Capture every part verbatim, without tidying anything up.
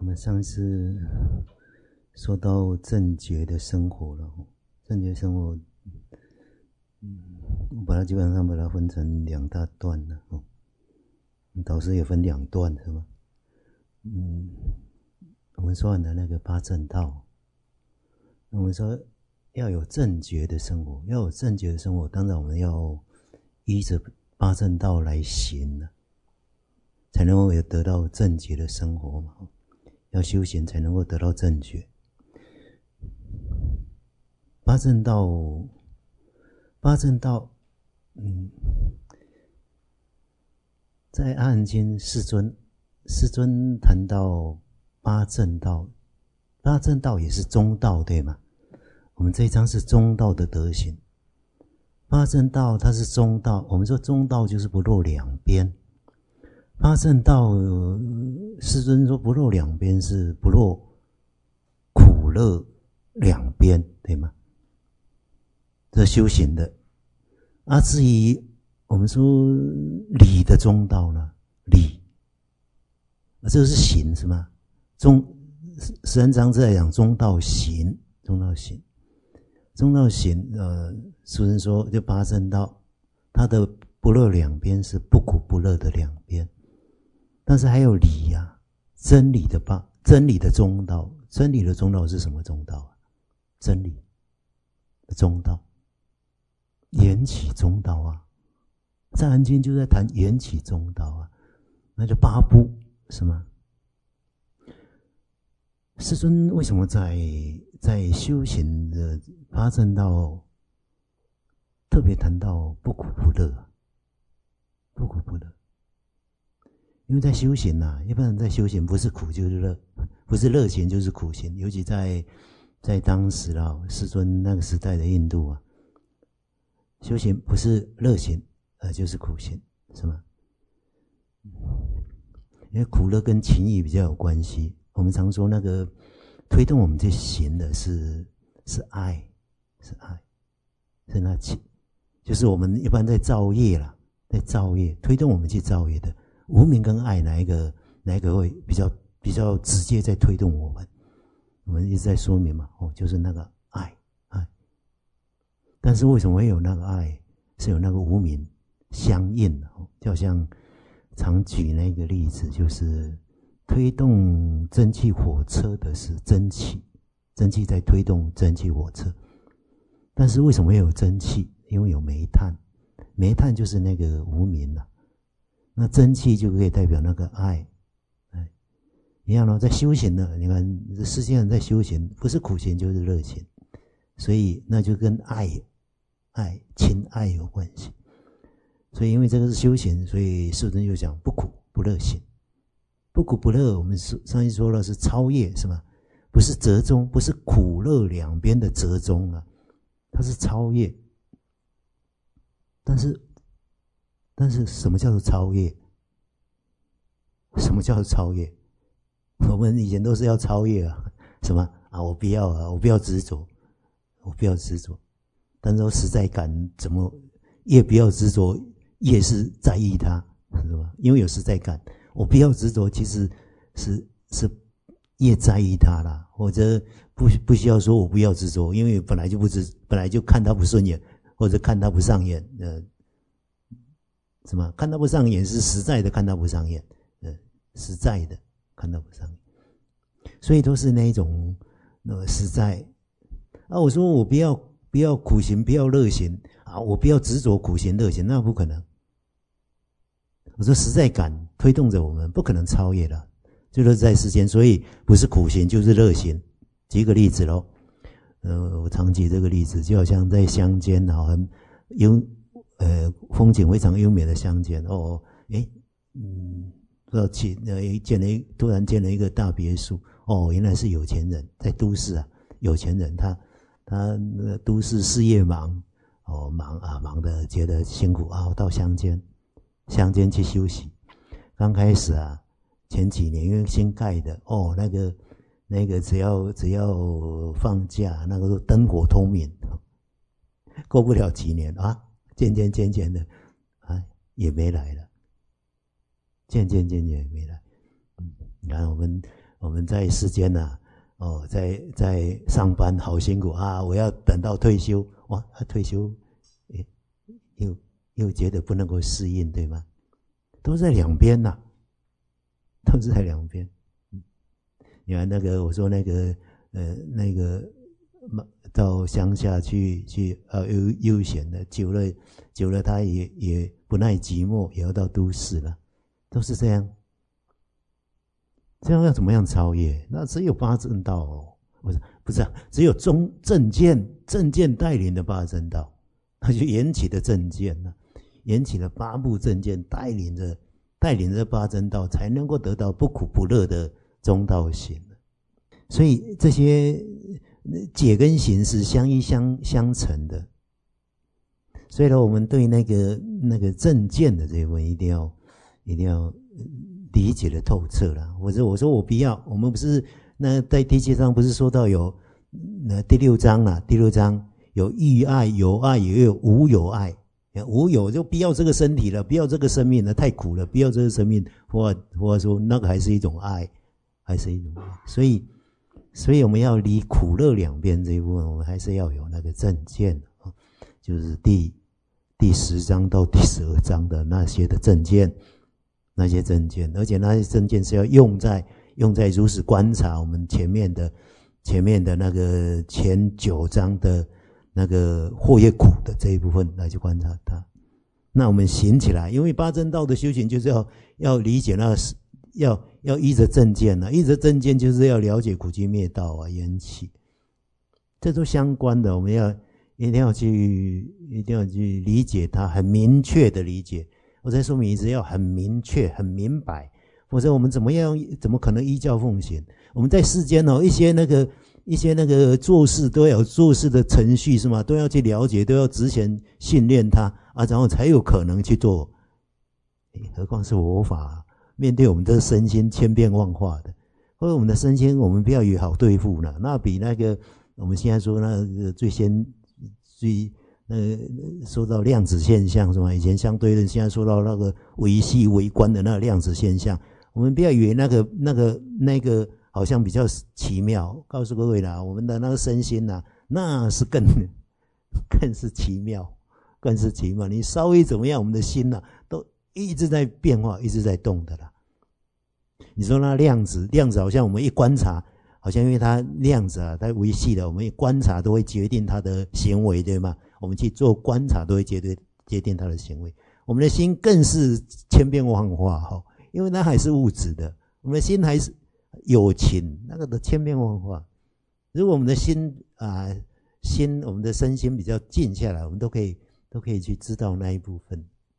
我们上次说到正觉的生活了，正觉生活，嗯，我把它基本上把它分成两大段了，哦，导师也分两段是吗？嗯，我们说完的那个八正道，我们说要有正觉的生活，要有正觉的生活，当然我们要依着八正道来行了，才能够有得到正觉的生活嘛。要修行才能够得到正觉。八正道，八正道，嗯，在阿含经世尊，世尊谈到八正道，八正道也是中道，对吗？我们这一章是中道的德行。八正道它是中道，我们说中道就是不落两边。八正道，呃、世尊说不落两边是不落苦乐两边，对吗？这修行的。啊，至于我们说理的中道呢，理，啊，这个是行是吗？中十三章在讲中道行，中道行，中道行，呃，世尊说就八正道，它的不落两边是不苦不乐的两边。但是还有理呀、啊，真理的八，真理的中道，真理的中道是什么中道啊？真理的中道，缘起中道啊，在《含经》就在谈缘起中道啊，那就八部是吗？世尊为什么在在修行的八正道特别谈到不苦不乐？不苦不乐。因为在修行啊，一般人在修行不是苦就是乐，不是乐行就是苦行。尤其在在当时啊，世尊那个时代的印度啊，修行不是乐行，呃，就是苦行，是吗？因为苦乐跟情义比较有关系。我们常说那个推动我们去行的是是爱，是爱，是那情，就是我们一般在造业啦，在造业推动我们去造业的。无明跟爱哪一个哪一个会比较比较直接在推动我们？我们一直在说明嘛，哦，就是那个爱爱。但是为什么会有那个爱？是有那个无明相应的，哦，就好像常举那个例子，就是推动蒸汽火车的是蒸汽，蒸汽在推动蒸汽火车。但是为什么会有蒸汽？因为有煤炭，煤炭就是那个无明啊。那真气就可以代表那个爱，哎，一样咯，在修行呢，你看世界上在修行，不是苦行就是乐行，所以那就跟爱、爱、亲爱有关系。所以因为这个是修行，所以世尊就讲不苦不乐行，不苦不乐，我们上一说了是超越，是吗？不是折中，不是苦乐两边的折中啊，它是超越，但是。但是什么叫做超越？什么叫做超越？我们以前都是要超越啊，什么啊？我不要啊，我不要执着，我不要执着。但是实在感怎么越不要执着，越是在意它，是吧？因为有实在感，我不要执着，其实是是越在意它啦。或者不不需要说我不要执着，因为本来就不执，本来就看它不顺眼，或者看它不上眼，呃。什么？看他不上眼是实在的，看他不上眼，呃，实在的看他不上眼，所以都是那一种那个实在。啊，我说我不要不要苦行，不要乐行啊，我不要执着苦行乐行，那不可能。我说实在感推动着我们，不可能超越的，就是在世间，所以不是苦行就是乐行。举个例子咯，呃，我常举这个例子，就好像在乡间啊，很有。呃，风景非常优美的乡间哦，诶，嗯，不知道去呃建了一突然建了一个大别墅哦，原来是有钱人在都市啊，有钱人他他那个都市事业忙哦忙啊忙的觉得辛苦啊，到乡间乡间去休息。刚开始啊，前几年因为新盖的哦，那个那个只要只要放假，那个都灯火通明，过不了几年啊。渐渐渐渐的，啊，也没来了。渐渐渐渐也没来。嗯，你看我们我们在世间呐、啊，哦，在在上班好辛苦啊，我要等到退休，哇，他退休，诶，又又觉得不能够适应，对吗？都在两边呐、啊，都是在两边。你看那个，我说那个，呃，那个到乡下去去呃悠悠闲的，久了久了，他也也不耐寂寞，也要到都市了，都是这样。这样要怎么样超越？那只有八正道哦，不是不是、啊，只有中正见正见带领的八正道，那就缘起的正见了，缘起的八部正见带领着带领着八正道，才能够得到不苦不乐的中道行。所以这些解跟行是相依相相成的。所以呢，我们对那个那个正见的这一部分一定要一定要理解的透彻了。或者我说我不要，我们不是那在第七章不是说到有那第六章啦，第六章有欲爱、有爱，也有无有爱。无有就不要这个身体了，不要这个生命了，太苦了，不要这个生命，或或者说那个还是一种爱，还是一种爱。所以，所以我们要离苦乐两边这一部分，我们还是要有那个正见啊，就是第第十章到第十二章的那些的正见，那些正见，而且那些正见是要用在用在如实观察我们前面的前面的那个前九章的。那个祸业苦的这一部分来去观察它，那我们行起来，因为八正道的修行就是要要理解那个要要依着正见啊，依着正见就是要了解苦集灭道啊，缘起，这都相关的，我们要一定要去一定要去理解它，很明确的理解。我再说明一次，要很明确、很明白，否则我们怎么样怎么可能依教奉行？我们在世间哦，一些那个。一些那个做事都要有做事的程序是吗？都要去了解，都要之前训练他啊，然后才有可能去做。何况是佛法，面对我们的身心千变万化的，或者我们的身心，我们不要以为好对付呢。那比那个我们现在说那个最先最那个说到量子现象是吗？以前相对论，现在说到那个微细微观的那个量子现象，我们不要以为那个那个那个。好像比较奇妙，告诉各位啦，我们的那个身心呐、啊，那是更更是奇妙，更是奇妙。你稍微怎么样，我们的心呐、啊，都一直在变化，一直在动的啦。你说那量子，量子好像我们一观察，好像因为它量子啊，它微细的，我们一观察都会决定它的行为，对吗？我们去做观察都会决定决定它的行为。我们的心更是千变万化哈，因为它还是物质的，我们的心还是。有情那个的千变万化，如果我们的心啊、呃、心，我们的身心比较静下来，我们都可以都可以去知道那一部分。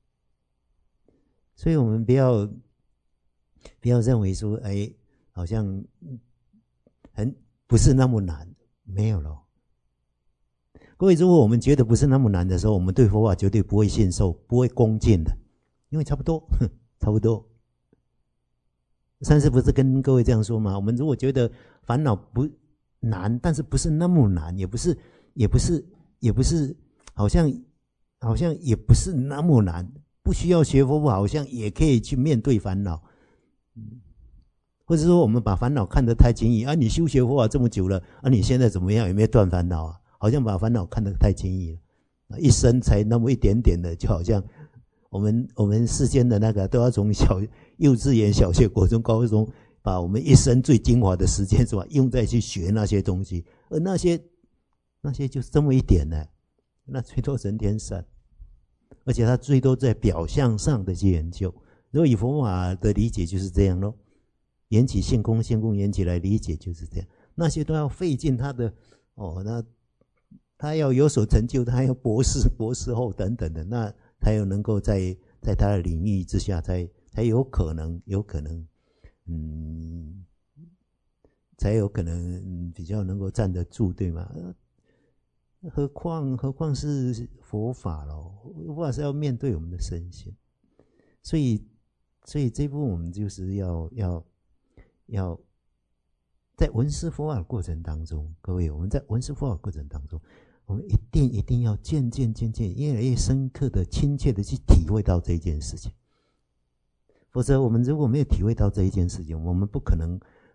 所以我们不要不要认为说，哎，好像很不是那么难，没有了。各位，如果我们觉得不是那么难的时候，我们对佛法绝对不会信受，不会恭敬的，因为差不多，差不多。上次不是跟各位这样说吗？我们如果觉得烦恼不难，但是不是那么难，也不是，也不是，也不是，好像好像也不是那么难，不需要学佛法，好像也可以去面对烦恼。或者说我们把烦恼看得太轻易啊！你修学佛法这么久了啊，你现在怎么样？有没有断烦恼啊？好像把烦恼看得太轻易了，一生才那么一点点的，就好像。我们我们世间的那个都要从小幼稚园、小学、国中、高中，把我们一生最精华的时间是吧，用在去学那些东西，而那些那些就是这么一点呢，那最多人天善，而且他最多在表象上的去研究。如果以佛法的理解就是这样咯，缘起性空，性空缘起来理解就是这样，那些都要费尽他的哦，那他要有所成就，他要博士、博士后等等的那。才有能够在在他的领域之下，才才有可能，有可能，嗯，才有可能比较能够站得住，对吗？何况何况是佛法咯，佛法是要面对我们的身心，所以所以这部分我们就是要要要在闻思佛法的过程当中，各位，我们在闻思佛法的过程当中。我们一定一定要渐渐渐渐越来越深刻的亲切的去体会到这一件事情，否则我们如果没有体会到这一件事情，我们不可能不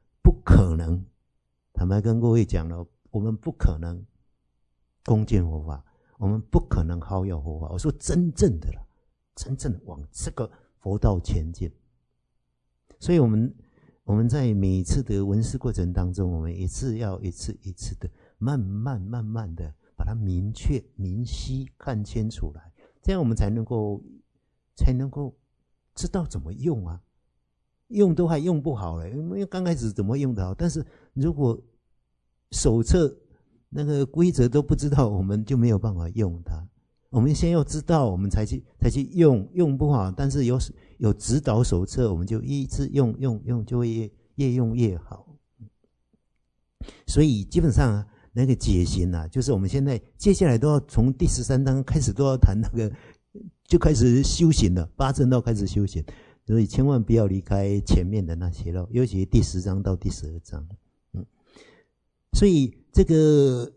可能，坦白跟各位讲了，我们不可能恭敬佛法，我们不可能好要佛法。我说真正的了，真正的往这个佛道前进。所以我们我们在每一次的闻思过程当中，我们一次要一次一次的慢慢慢慢的把它明确明晰看清楚来，这样我们才能够才能够知道怎么用啊。用都还用不好了，因为刚开始怎么用得好，但是如果手册那个规则都不知道，我们就没有办法用它。我们先要知道，我们才去才去用，用不好，但是有有指导手册，我们就一直用用用，就会越越用越好。所以基本上、啊、那个解行啊，就是我们现在接下来都要从第十三章开始都要谈那个，就开始修行了，八正道开始修行。所以千万不要离开前面的那些了，尤其第十章到第十二章。嗯，所以这个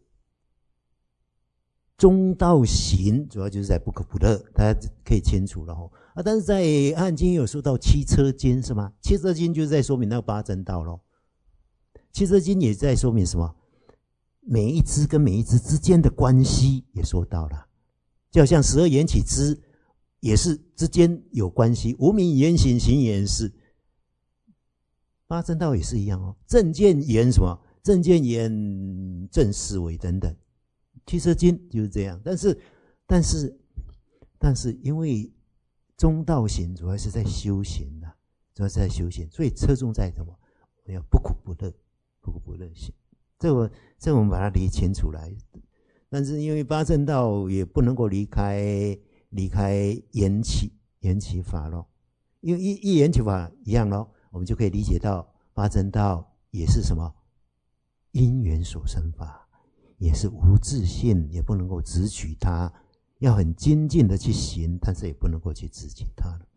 中道行主要就是在不可不乐，大家可以清楚了哈。啊，但是在《阿含经》有说到七车经是吗？七车经就是在说明那个八正道咯。七车经也在说明什么？每一支跟每一支之间的关系也说到了，就好像十二缘起支。也是之间有关系，无明言行，行言事。八正道也是一样哦，正见言什么？正见言正思维等等。七车经就是这样，但是，但是，但是，因为中道行主要是在修行的、啊，主要是在修行，所以侧重在什么？要不苦不乐，不苦不乐行。这我这我们把它理清楚来。但是因为八正道也不能够离开。离开缘起缘起法咯，因为一一缘起法一样咯，我们就可以理解到八正道也是什么因缘所生法，也是无自性，也不能够执取它，要很精进的去行，但是也不能够去执取它了。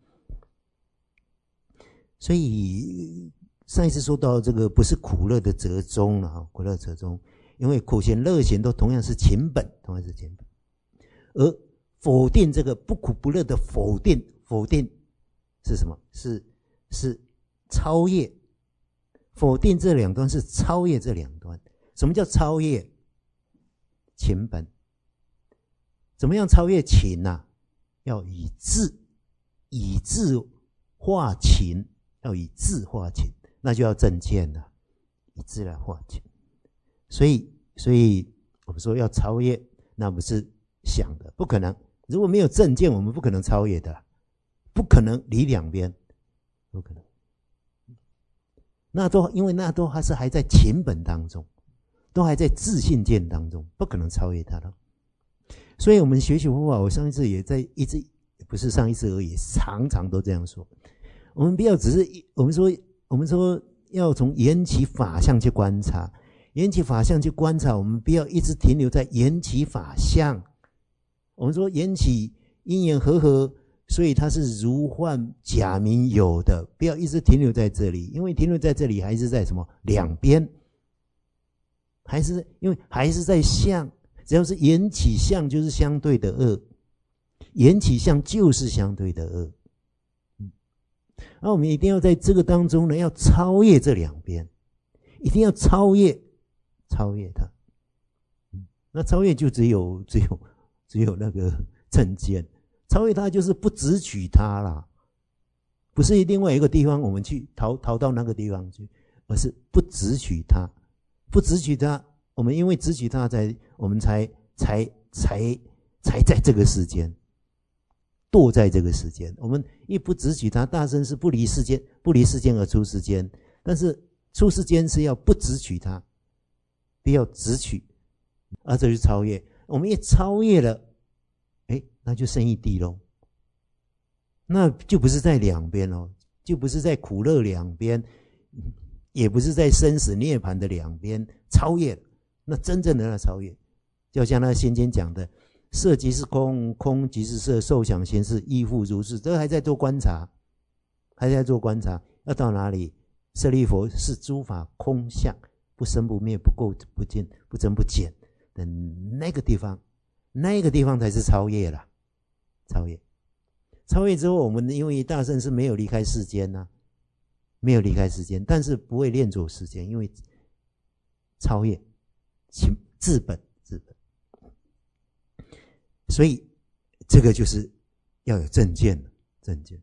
所以上一次说到这个不是苦乐的折中了，苦乐折中，因为苦行乐行都同样是勤本，同样是勤本，而否定这个不苦不乐的否定，否定是什么？是是超越。否定这两端是超越这两端。什么叫超越？勤本。怎么样超越勤啊？要以智，以智化勤，要以智化勤，那就要正见了，以智来化勤。所以，所以我们说要超越，那不是想的，不可能。如果没有正见，我们不可能超越的，不可能离两边，不可能。那都因为那都还是还在勤本当中，都还在自信见当中，不可能超越它了。所以我们学习佛法，我上一次也在一直不是上一次而已，常常都这样说。我们不要只是我们说我们说要从缘起法相去观察，缘起法相去观察，我们不要一直停留在缘起法相。我们说缘起因缘和合，所以它是如幻假名有的，不要一直停留在这里，因为停留在这里还是在什么两边，还是因为还是在相，只要是缘起相就是相对的恶，缘起相就是相对的恶。嗯，那我们一定要在这个当中呢，要超越这两边，一定要超越，超越它。嗯，那超越就只有只有。只有那个正见，超越它就是不执取它啦，不是另外一个地方我们去逃逃到那个地方去，而是不执取它，不执取它，我们因为执取它才我们才才才才在这个世间，堕在这个世间。我们一不执取它，大乘是不离世间，不离世间而出世间，但是出世间是要不执取它，不要执取，而这就是超越。我们一超越了，哎，那就生一地咯，那就不是在两边咯，就不是在苦乐两边，也不是在生死涅槃的两边，超越了，那真正的那超越，就像那先前讲的，色即是空，空即是色，受想行识亦复如是，这个还在做观察，还在做观察，要到哪里？舍利弗，是诸法空相，不生不灭，不垢不净，不增不减。的那个地方，那个地方才是超越了，超越，超越之后，我们因为大乘是没有离开世间呐、啊， 没有离开世间，但是不会恋着世间，因为超越其治本治本。所以这个就是要有正见正见。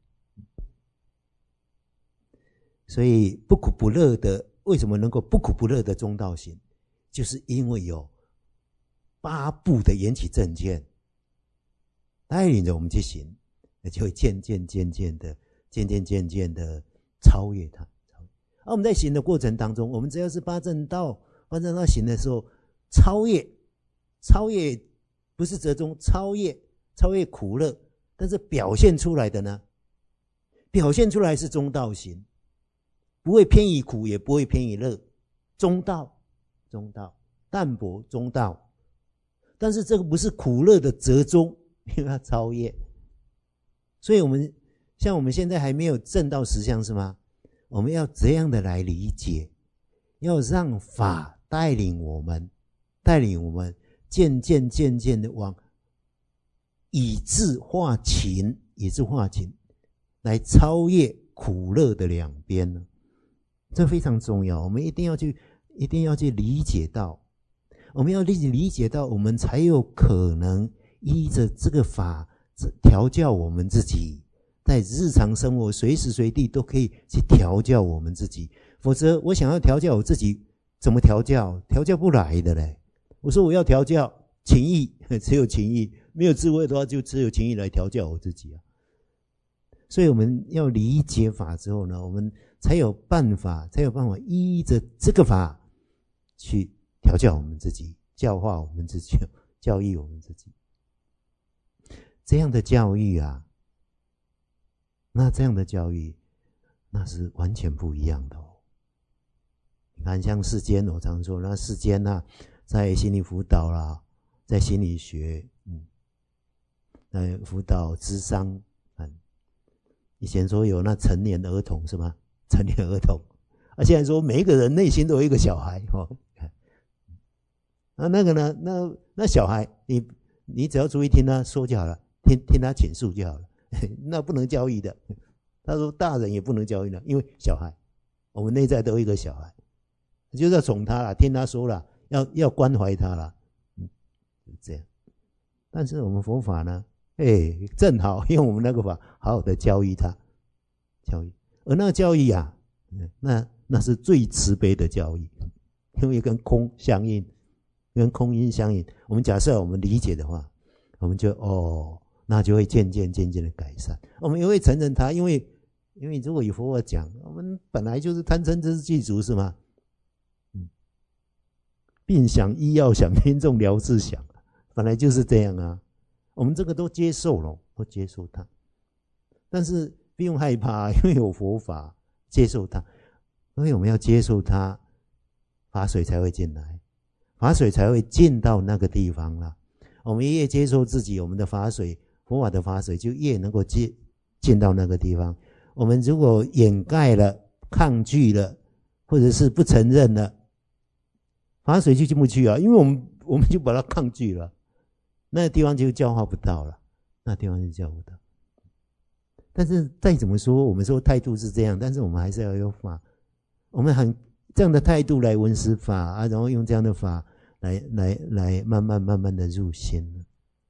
所以不苦不乐的，为什么能够不苦不乐的中道行，就是因为有八部的缘起正见带领着我们去行，就会渐渐渐渐的渐渐渐渐的超越它。而我们在行的过程当中，我们只要是八正道八正道行的时候，超越超越不是折中，超越超越苦乐，但是表现出来的呢，表现出来是中道行，不会偏于苦，也不会偏于乐，中道中道淡泊中道。但是这个不是苦乐的折中，因为它超越。所以我们像我们现在还没有证到实相，是吗？我们要这样的来理解，要让法带领我们，带领我们渐渐渐渐的往以智化情，以智化情来超越苦乐的两边呢。这非常重要，我们一定要去一定要去理解到，我们要理理解到，我们才有可能依着这个法调教我们自己，在日常生活随时随地都可以去调教我们自己。否则我想要调教我自己，怎么调教？调教不来的嘞。我说我要调教情意，只有情意，没有智慧的话，就只有情意来调教我自己啊。所以我们要理解法之后呢，我们才有办法，才有办法依着这个法去调教我们自己，教化我们自己，教育我们自己。这样的教育啊，那这样的教育，那是完全不一样的哦。你看，像世间，我常说，那世间啊，在心理辅导啦，在心理学，嗯，在辅导諮商，嗯，以前说有那成年儿童是吗？成年儿童，啊，现在说每一个人内心都有一个小孩哦。那那个呢？那那小孩，你你只要注意听他说就好了，听听他倾诉就好了。那不能教育的。他说大人也不能教育的，因为小孩，我们内在都有一个小孩，就是要宠他啦，听他说啦，要要关怀他啦，嗯，这样。但是我们佛法呢，哎，正好用我们那个法，好好的教育他，教育。而那个教育啊，那那是最慈悲的教育，因为跟空相应，跟空音相应。我们假设我们理解的话，我们就哦，那就会渐渐渐渐的改善。我们也会承认它，因为因为如果以佛法讲，我们本来就是贪嗔痴具足，是吗？嗯，病想医药想天众疗治想，本来就是这样啊。我们这个都接受了，都接受它，但是不用害怕，因为有佛法接受它，所以我们要接受它，法水才会进来，法水才会进到那个地方啦。我们越接受自己，我们的法水，佛法的法水就越能够进进到那个地方。我们如果掩盖了、抗拒了，或者是不承认了，法水就进不去啊，因为我们我们就把它抗拒了，那个地方就教化不到了，那地方就教不到。但是再怎么说，我们说态度是这样，但是我们还是要有法，我们很这样的态度来闻思法啊，然后用这样的法来来来慢慢慢慢的入心。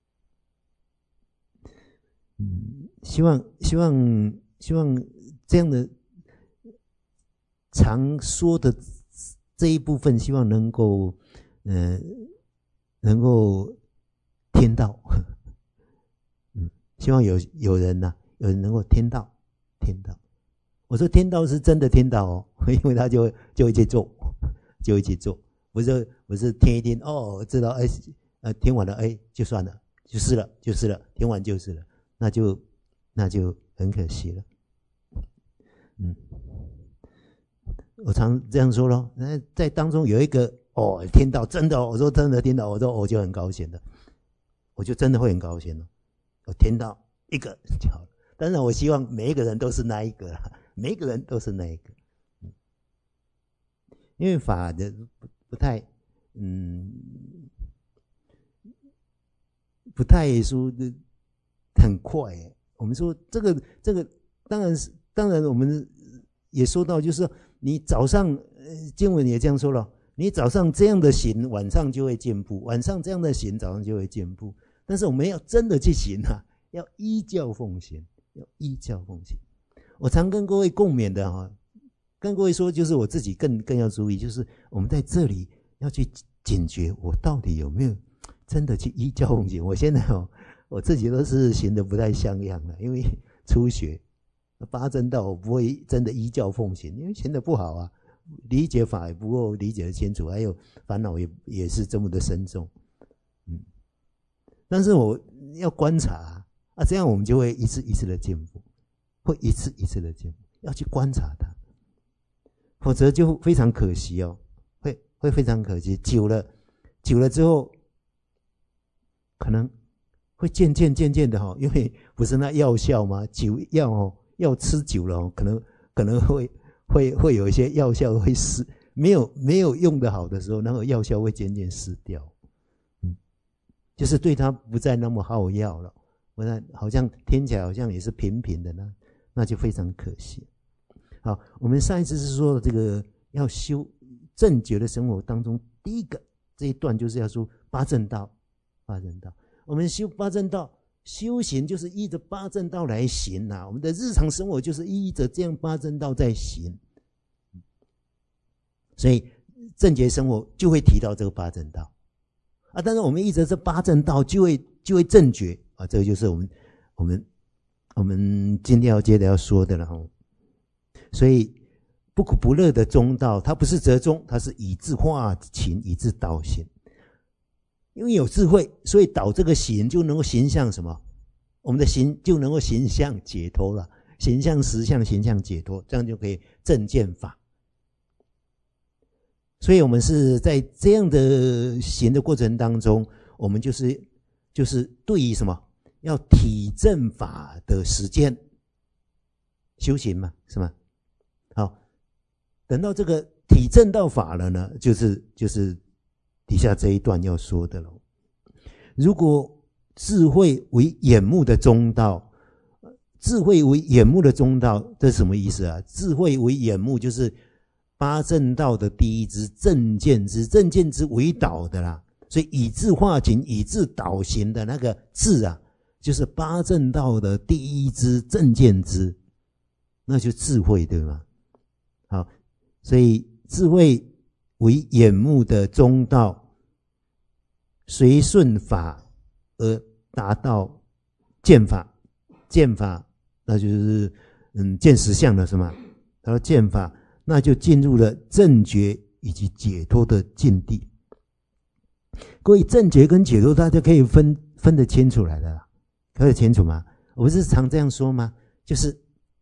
嗯，希望希望希望这样的常说的这一部分，希望能够呃能够听到，嗯，希望有有人呐、啊。有人能够听到，听到。我说听到是真的听到哦，因为他就会就会去做，就会去做，不是不是听一听哦，知道哎，呃，听完了哎，就算了，就是了，就是了，听完就是了，那就那就很可惜了。嗯，我常这样说咯，那在当中有一个哦，听到真的、哦，我说真的听到，我说我就很高兴了，我就真的会很高兴了，我听到一个就好了。当然我希望每一个人都是那一个啦，每一个人都是那一个。因为法的不不太嗯不太说的很快。我们说这个这个当然是当然我们也说到，就是说你早上呃经文也这样说了，你早上这样的行，晚上就会进步；晚上这样的行，早上就会进步。但是我们要真的去行啊，要依教奉行，要依教奉行。我常跟各位共勉的哈，跟各位说，就是我自己更更要注意，就是我们在这里要去警觉，我到底有没有真的去依教奉行？我现在哦，我自己都是行的不太像样了，因为初学八正道，我不会真的依教奉行，因为行的不好啊，理解法也不够理解的清楚，还有烦恼也也是这么的深重，嗯。但是我要观察啊，啊这样我们就会一次一次的进步，会一次一次的进步，要去观察它，否则就非常可惜哦，会会非常可惜，久了久了之后，可能会渐渐渐渐的哈，因为不是那药效吗？酒药哦，药吃久了哦，可能可能会会会有一些药效会失，没有没有用的好的时候，那个药效会渐渐失掉，嗯，就是对它不再那么好药了。我看好像听起来好像也是平平的呢，那就非常可惜。好，我们上一次是说这个要修正觉的生活当中，第一个这一段就是要说八正道，八正道。我们修八正道，修行就是依着八正道来行啊。我们的日常生活就是依着这样八正道在行，所以正觉生活就会提到这个八正道啊。但是我们依着这八正道，就会就会正觉啊。这个就是我们我们我们今天要接着要说的了哈。所以不苦不乐的中道，它不是折中，它是以智化情，以智导行。因为有智慧，所以导这个行就能够行向什么？我们的行就能够行向解脱了，行向实相，行向解脱，这样就可以正见法。所以我们是在这样的行的过程当中，我们就是就是对于什么？要体证法的实践修行嘛，是吗？好，等到这个体证到法了呢，就是就是底下这一段要说的了。如果智慧为眼目的中道，智慧为眼目的中道，这是什么意思啊？智慧为眼目，就是八正道的第一支正见支，正见支为导的啦。所以以智化情，以智导行的那个智啊，就是八正道的第一支正见支，那就智慧，对吗？好，所以智慧为眼目的中道，随顺法而达到见法，见法那就是嗯见实相了，是吗？达到见法，那就进入了正觉以及解脱的境地。各位，正觉跟解脱大家可以分分得清楚来的啦，可以清楚吗？我不是常这样说吗？就是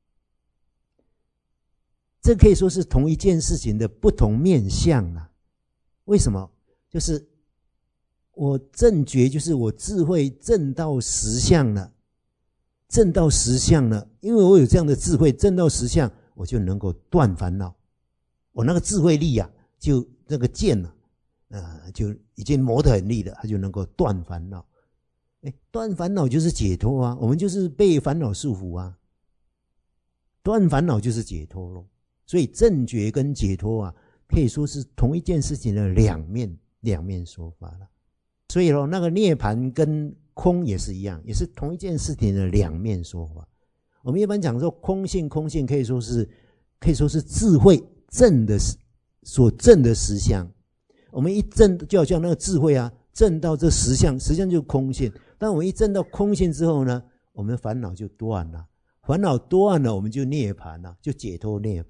这可以说是同一件事情的不同面向啦。为什么？就是我正觉，就是我智慧正到实相了，正到实相了，因为我有这样的智慧，正到实相，我就能够断烦恼。我那个智慧力啊，就那个剑啊，呃，就已经磨得很利了，它就能够断烦恼。哎，断烦恼就是解脱啊，我们就是被烦恼束缚啊，断烦恼就是解脱咯。所以正觉跟解脱啊，可以说是同一件事情的两面两面说法了。所以咯，那个涅槃跟空也是一样，也是同一件事情的两面说法。我们一般讲说空性，空性可以说是可以说是智慧证的所证的实相。我们一证就好像那个智慧啊，证到这实相，实相就是空性。当我们一证到空性之后呢，我们的烦恼就断了，烦恼断了，我们就涅槃了，就解脱涅槃。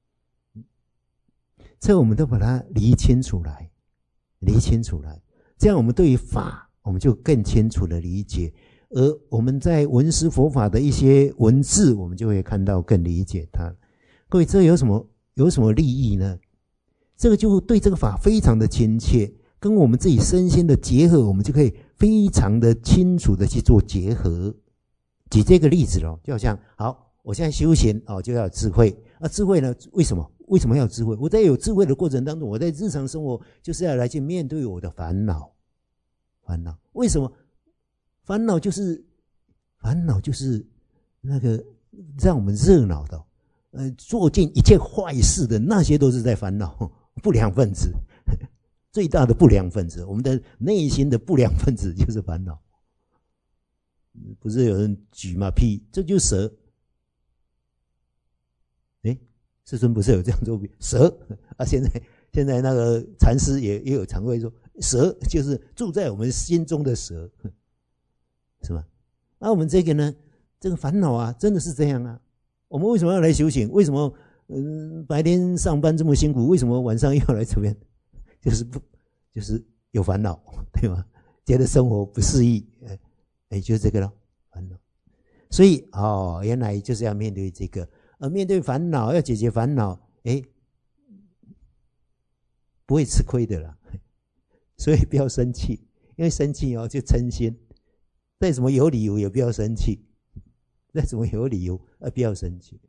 这我们都把它理清楚来，理清楚来，这样我们对于法，我们就更清楚的理解。而我们在闻思佛法的一些文字，我们就会看到更理解它。各位，这有什么有什么利益呢？这个就对这个法非常的亲切，跟我们自己身心的结合，我们就可以非常的清楚的去做结合。举这个例子咯，就好像好，我现在修行哦，就要有智慧啊。智慧呢，为什么？为什么要有智慧？我在有智慧的过程当中，我在日常生活就是要来去面对我的烦恼。烦恼为什么？烦恼就是烦恼就是那个让我们热闹的， 呃，做尽一切坏事的那些都是在烦恼，不良分子，最大的不良分子，我们的内心的不良分子就是烦恼。不是有人举嘛屁，这就是蛇。哎，世尊不是有这样做蛇啊？现在现在那个禅师也也有常会说，蛇就是住在我们心中的蛇，是吧？那我们这个呢，这个烦恼啊，真的是这样啊。我们为什么要来修行？为什么嗯白天上班这么辛苦？为什么晚上又要来这边？就是不就是有烦恼，对吗？觉得生活不适意，哎哎，就是这个咯，烦恼。所以哦，原来就是要面对这个，而面对烦恼，要解决烦恼，哎，不会吃亏的啦。所以不要生气，因为生气哦就嗔心。再怎么有理由也不要生气，再怎么有理由而不要生气。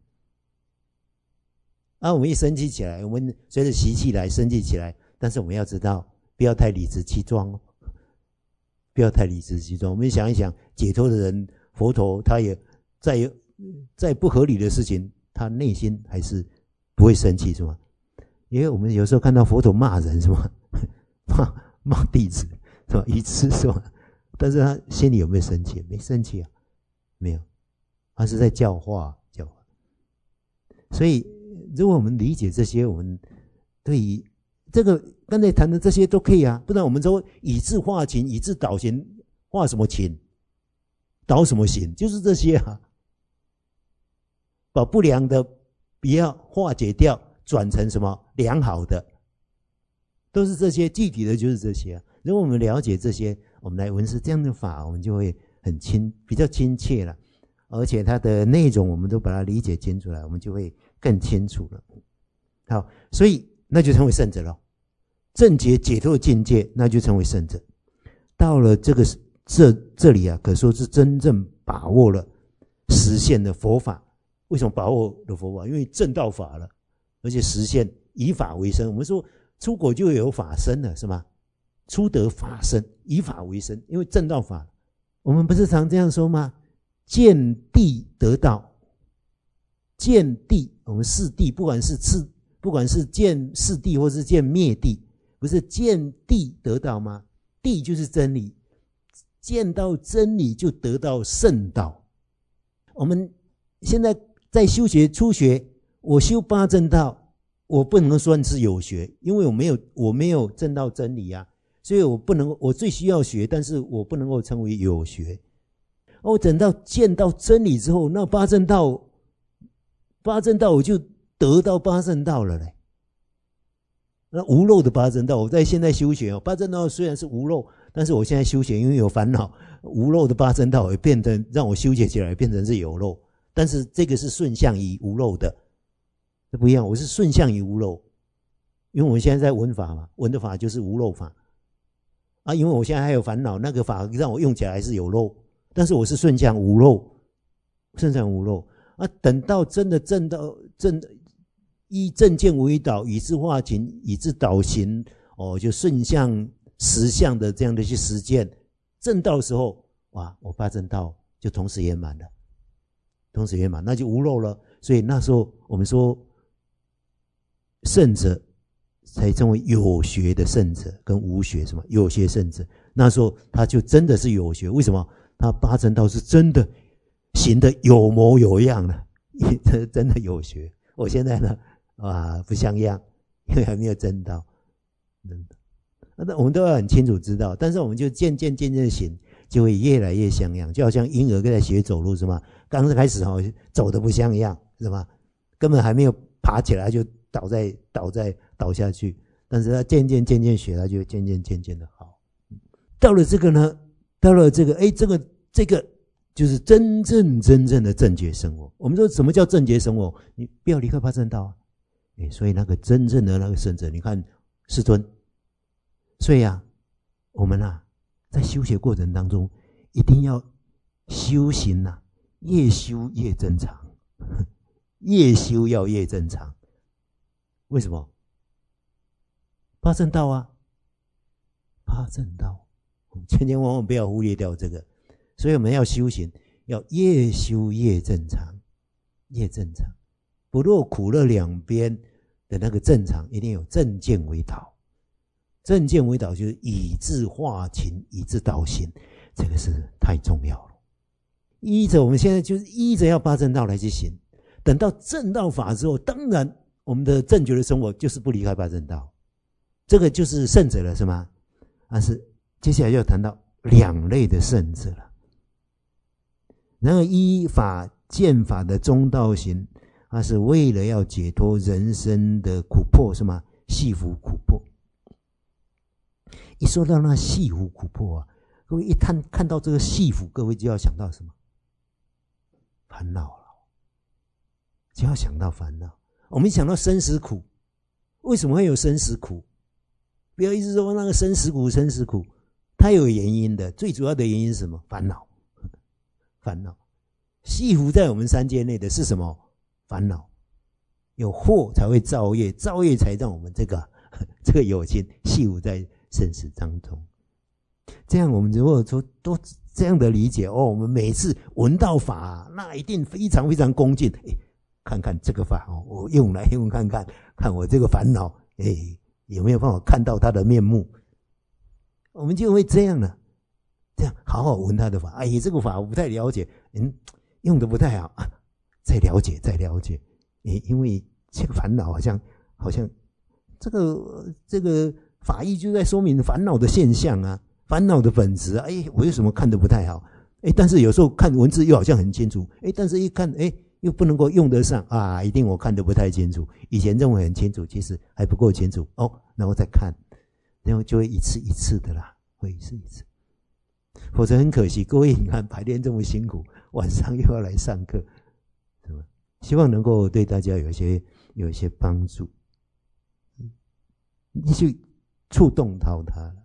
啊，我们一生气起来，我们随着习气来生气起来，但是我们要知道，不要太理直气壮哦，不要太理直气壮。我们想一想，解脱的人，佛陀他也在在不合理的事情，他内心还是不会生气，是吗？因为我们有时候看到佛陀骂人，是吗？骂骂弟子，是吧？愚痴，是吧？但是他心里有没有生气？没生气啊，没有，他是在教化教化。所以，如果我们理解这些，我们对于这个刚才谈的这些都可以啊。不然我们说以智化情，以智导行，化什么情？导什么行？就是这些啊。把不良的不要化解掉，转成什么良好的，都是这些，具体的就是这些啊。如果我们了解这些，我们来闻思这样的法，我们就会很亲，比较亲切了。而且它的内容，我们都把它理解清楚了，我们就会更清楚了。好，所以那就成为圣者了。正觉解脱的境界，那就成为圣者。到了这个这这里啊，可说是真正把握了实现的佛法。为什么把握了佛法？因为正道法了，而且实现以法为生。我们说出果就有法身了，是吗？初得法身，以法为生，因为正道法。我们不是常这样说吗？见地得道，见地，我们视地，不管是次，不管是见视地或是见灭地，不是见地得道吗？地就是真理，见到真理就得到圣道。我们现在在修学初学，我修八正道，我不能算是有学，因为我没有我没有证到真理啊，所以我不能，我最需要学，但是我不能够称为有学。我等到见到真理之后，那八正道，八正道我就得到八正道了嘞。那无漏的八正道，我在现在修学哦，八正道虽然是无漏，但是我现在修学，因为有烦恼，无漏的八正道也变成让我修学起来变成是有漏，但是这个是顺向于无漏的，这不一样。我是顺向于无漏，因为我们现在在闻法嘛，闻的法就是无漏法啊。因为我现在还有烦恼，那个法让我用起来还是有漏。但是我是顺向无漏，顺向无漏啊！等到真的证到正依正见为导，以智化情，以智导行，哦，就顺向实相的这样的去实践，证到的时候，哇，我八正道就同时圆满了，同时圆满，那就无漏了。所以那时候我们说，圣者才称为有学的圣者，跟无学什么有学圣者，那时候他就真的是有学，为什么？他八正道是真的行得有模有样的，真的有学。我现在呢，啊，不像样，因为还没有证到。那我们都要很清楚知道，但是我们就渐渐渐渐行，就会越来越像样。就好像婴儿在学走路是吗？刚开始哦，走得不像样是吗？根本还没有爬起来就倒在倒在倒下去。但是他渐渐渐渐学，他就渐渐渐渐的好。到了这个呢？到了这个，哎，这个这个就是真正真正的正觉生活。我们说什么叫正觉生活？你不要离开八正道啊！哎，所以那个真正的那个圣者，你看世尊。所以啊，我们啊，在修学过程当中，一定要修行啊，越修越正常，越修要越正常。为什么？八正道啊，八正道。千千万万不要忽略掉这个，所以我们要修行，要越修越正常，越正常。 不落苦乐两边的那个正常，一定有正见为导。正见为导就是以智化情，以智导行，这个是太重要了。依着我们现在就是依着要八正道来去行，等到正道法之后，当然我们的正觉的生活就是不离开八正道，这个就是圣者了，是吗？但是接下来要谈到两类的圣者了。然后依法见法的中道行，它是为了要解脱人生的苦迫，是吗？系缚苦迫。一说到那系缚苦迫啊，各位一看看到这个系缚，各位就要想到什么？烦恼了，就要想到烦恼。我们想到生死苦，为什么会有生死苦？不要一直说那个生死苦生死苦，它有原因的。最主要的原因是什么？烦恼。烦恼系缚在我们三界内的是什么？烦恼。有惑才会造业，造业才让我们这个这个有情系缚在生死当中。这样我们如果说都这样的理解哦，我们每次闻到法，那一定非常非常恭敬。诶，看看这个法哦，我用来用看看，看我这个烦恼，诶，有没有办法看到它的面目？我们就会这样了，这样好好闻他的法。哎，这个法我不太了解，嗯，用的不太好，啊，再了解，再了解。诶，因为这个烦恼好像好像这个这个法义就在说明烦恼的现象啊。烦恼的本质啊，哎，我为什么看得不太好？哎，但是有时候看文字又好像很清楚，哎，但是一看，哎，又不能够用得上啊，一定我看得不太清楚。以前认为很清楚，其实还不够清楚哦，然后再看，然后就会一次一次的啦，会一次一次。否则很可惜，各位你看排练这么辛苦，晚上又要来上课，是吧？希望能够对大家有一些有一些帮助，你去触动到它了。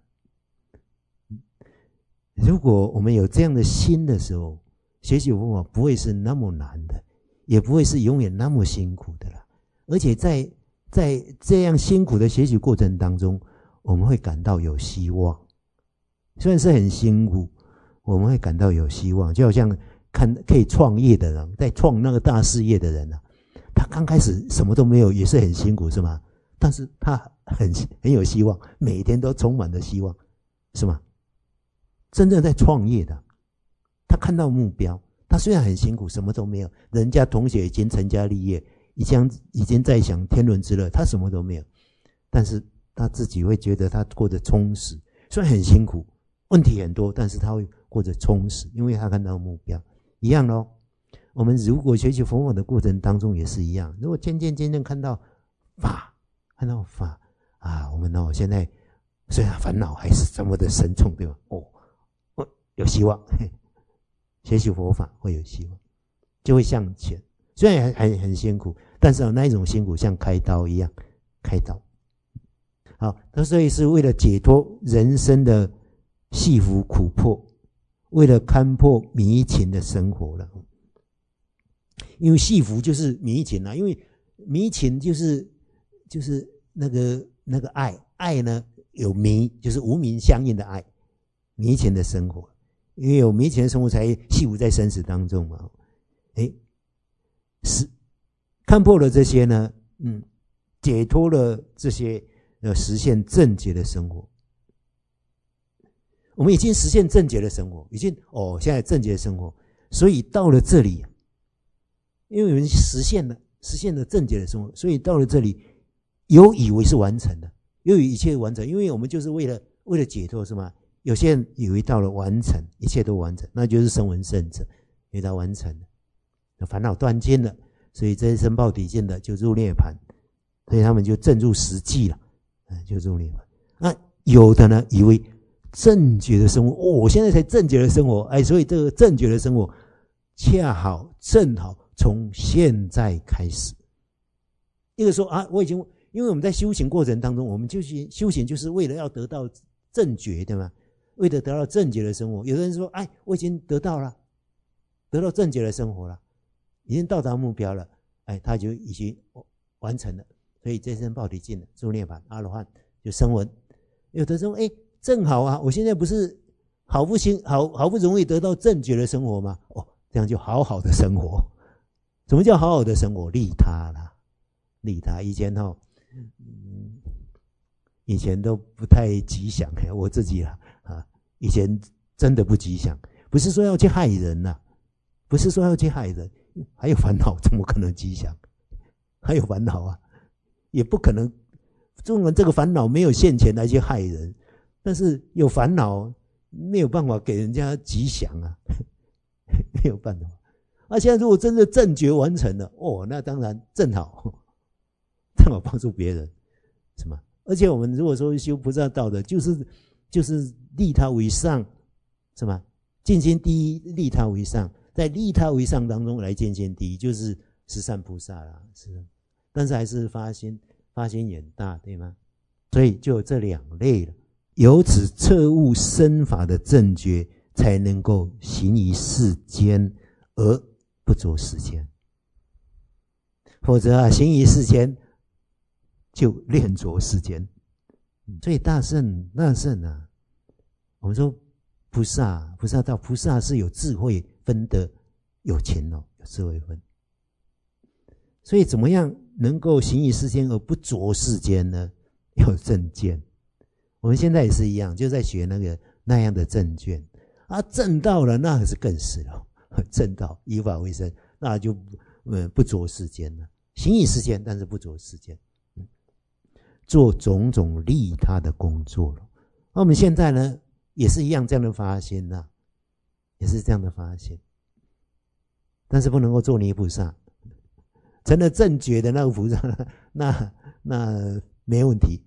如果我们有这样的心的时候，学习佛法不会是那么难的，也不会是永远那么辛苦的啦。而且在在这样辛苦的学习过程当中，我们会感到有希望。虽然是很辛苦，我们会感到有希望。就好像看可以创业的人，在创那个大事业的人啊，他刚开始什么都没有，也是很辛苦，是吗？但是他很很有希望，每天都充满了希望，是吗？真正在创业的，他看到目标，他虽然很辛苦，什么都没有，人家同学已经成家立业，已经已经在享天伦之乐，他什么都没有，但是他自己会觉得他过得充实，虽然很辛苦，问题很多，但是他会过得充实，因为他看到目标。一样咯，我们如果学习佛法的过程当中也是一样，如果渐渐渐渐看到法，看到法啊，我们哦现在虽然烦恼还是这么的深重，对吧？哦。有希望，学习佛法会有希望，就会向前。虽然很很辛苦，但是那一种辛苦像开刀一样，开刀。好，那所以是为了解脱人生的系缚苦迫，为了勘破迷情的生活了。因为系缚就是迷情啊，因为迷情就是就是那个那个爱，爱呢有迷，就是无名相应的爱，迷情的生活。因为有迷情的生活才系缚在生死当中嘛，哎，是看破了这些呢，嗯，解脱了这些，呃，实现正觉的生活。我们已经实现正觉的生活，已经哦，现在正觉的生活，所以到了这里，因为我们实现了实现了正觉的生活，所以到了这里，有以为是完成的，有以一切完成，因为我们就是为了为了解脱，是吗？有些人以为到了完成，一切都完成，那就是声闻圣者，因为他完成了，烦恼断尽了，所以这一生报体见的就入涅槃，所以他们就证入实际了，就入涅槃。那有的呢，以为正觉的生活，哦，我现在才正觉的生活，哎，所以这个正觉的生活，恰好正好从现在开始。一个说啊，我已经，因为我们在修行过程当中，我们就是修行，就是为了要得到正觉，对吗？为了得到正觉的生活，有的人说：“哎，我已经得到了，得到正觉的生活了，已经到达目标了，哎，他就已经完成了，所以这生报体尽了，入涅槃，阿罗汉就声闻。”有的说：“哎，正好啊，我现在不是好不行，好好不容易得到正觉的生活吗？哦，这样就好好的生活， 什么叫好好的生活？利他啦，利他。以前哦，嗯，以前都不太吉祥，我自己啦啊，以前真的不吉祥。不是说要去害人呐、啊，不是说要去害人，还有烦恼，怎么可能吉祥？还有烦恼啊，也不可能。中文这个烦恼没有现钱来去害人，但是有烦恼没有办法给人家吉祥啊，没有办法。啊，现在如果真的正觉完成了，哦，那当然正好，正好帮助别人，是吗？而且我们如果说修菩萨道的，就是就是利他为上，是吗？见先第一，利他为上，在利他为上当中来见先第一，就是十善菩萨啦，是。但是还是发心，发心远大，对吗？所以就有这两类了。由此彻悟身法的正觉，才能够行于世间而不着世间。否则啊，行于世间就恋着世间。所以大圣大圣啊，我们说菩萨菩萨道，菩萨是有智慧分的，有钱哦，有智慧分。所以怎么样能够行于世间而不着世间呢？要有正见。我们现在也是一样，就在学那个那样的正见啊，正到了那可是更是了，正道以法为身，那就嗯不着世间了，行于世间，但是不着世间，嗯，做种种利他的工作了。那我们现在呢，也是一样这样的发心呐、啊，也是这样的发心，但是不能够做泥菩萨。成了正觉的那个菩萨，那那没问题，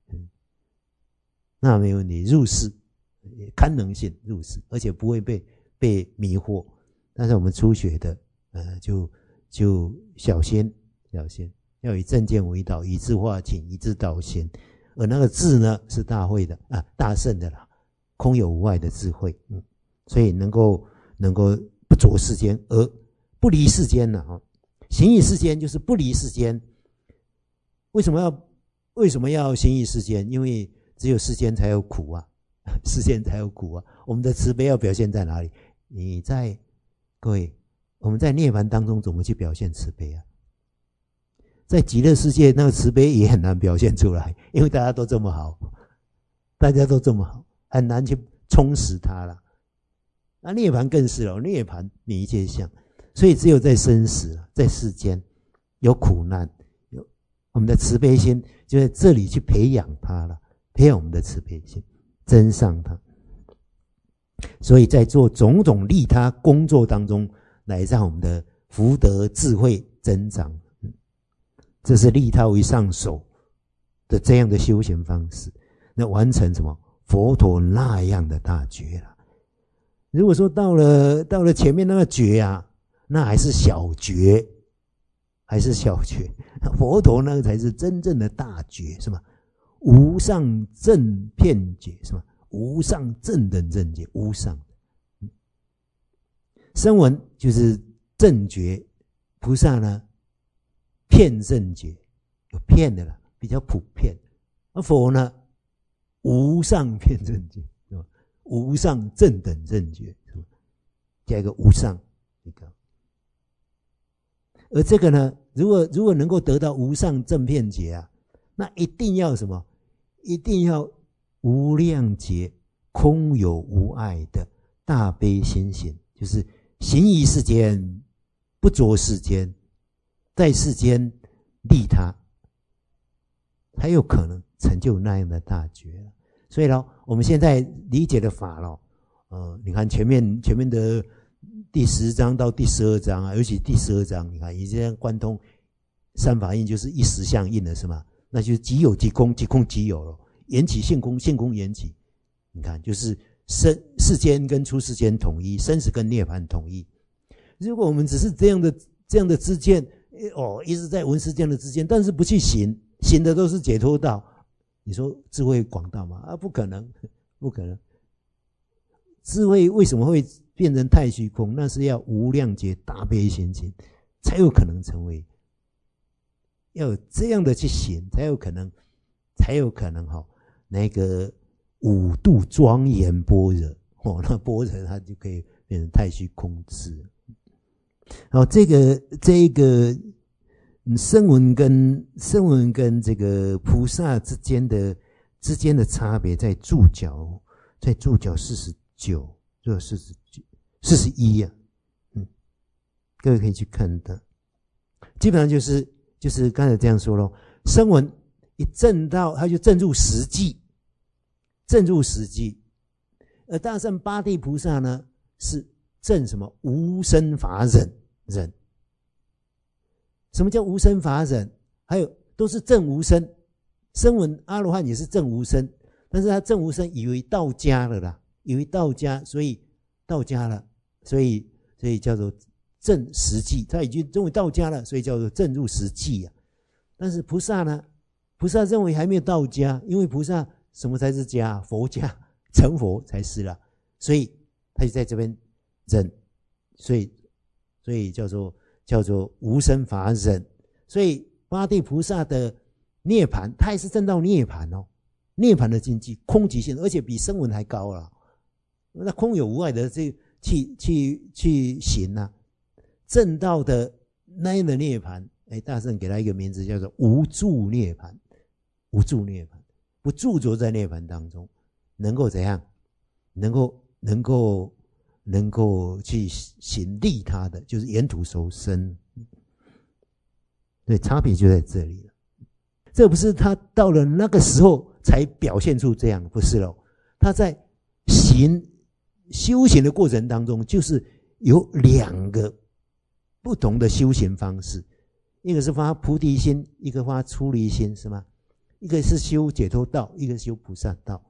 那没问题，入世，堪能性入世，而且不会被被迷惑。但是我们初学的，呃，就就小心小心，要以正见为导，以智化情，以智导心。而那个智呢，是大慧的啊，大圣的啦，空有无碍的智慧，嗯，所以能够能够不着世间而不离世间了啊。行于世间就是不离世间。为什么要为什么要行于世间？因为只有世间才有苦啊，世间才有苦啊。我们的慈悲要表现在哪里？你在各位，我们在涅槃当中怎么去表现慈悲啊？在极乐世界，那个慈悲也很难表现出来，因为大家都这么好，大家都这么好，很难去充实它了。那涅槃更是了，涅槃免一切相。所以只有在生死，在世间有苦难，有我们的慈悲心就在这里去培养它了，培养我们的慈悲心，增上它。所以在做种种利他工作当中，来让我们的福德智慧增长。这是利他为上手的这样的修行方式，那完成什么佛陀那样的大觉了。如果说到了到了前面那个觉啊，那还是小觉，还是小觉。佛陀那个才是真正的大觉，是吗？无上正遍觉，是吗？无上正等正觉，无上。声闻就是正觉，菩萨呢遍正觉，有遍的啦，比较普遍。而佛呢无上遍正觉，是吧？无上正等正觉，是吧？加一个无上一个。而这个呢，如果如果能够得到无上正遍觉啊，那一定要什么？一定要无量劫空有无碍的大悲心行，就是行于世间，不着世间，在世间利他，才有可能成就那样的大觉。所以呢，我们现在理解的法了，呃，你看前面前面的。第十章到第十二章啊，尤其第十二章，你看，以前贯通三法印就是一实相印了，是吗？那就是即有即空，即空即有了，缘起性空，性空缘起。你看，就是生世间跟出世间统一，生死跟涅槃统一。如果我们只是这样的这样的知见，哦，一直在闻世间的知见，但是不去行，行的都是解脱道，你说智慧广大吗？啊，不可能，不可能。智慧为什么会变成太虚空？那是要无量劫大悲心行才有可能成为，要有这样的去行，才有可能，才有可能哈、哦，那个五度庄严般若哦，那般若它就可以变成太虚空智。 好，这个这个声闻跟声闻跟这个菩萨之间的之间的差别，在注脚，在注脚四十九，这四十九、四十一呀，嗯，各位可以去看的。基本上就是就是刚才这样说咯，声闻一证到，他就证入实际，证入实际。而大乘八地菩萨呢，是证什么？无生法忍忍。什么叫无生法忍？还有都是证无生。声闻阿罗汉也是证无生，但是他证无生以为到家了啦，以为到家，所以到家了，所以所以叫做证实际。他已经认为到家了，所以叫做证入实际啊。但是菩萨呢？菩萨认为还没有到家，因为菩萨什么才是家？佛家成佛才是啦，所以他就在这边忍，所以所以叫做叫做无生法忍。所以八地菩萨的涅槃，他也是证到涅槃哦，涅槃的境界，空极性，而且比声闻还高了。那空有无碍的这去去去行啊，证到的那样的涅槃，哎，大圣给他一个名字叫做无住涅槃，无住涅槃，不驻着在涅槃当中，能够怎样？能够能够能够去行利他的，就是沿途受生。对，差别就在这里了。这不是他到了那个时候才表现出这样，不是咯。他在行修行的过程当中，就是有两个不同的修行方式，一个是发菩提心，一个发出离心，是吗？一个是修解脱道，一个是修菩萨道，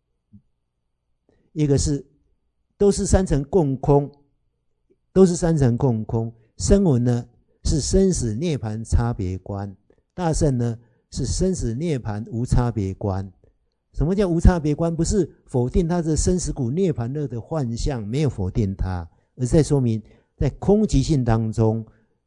一个是都是三乘共空，都是三乘共空。声闻呢是生死涅槃差别观，大乘呢是生死涅槃无差别观。什么叫无差别观？不是否定它的生死苦涅槃乐的幻象，没有否定它，而是在说明在空寂性当中，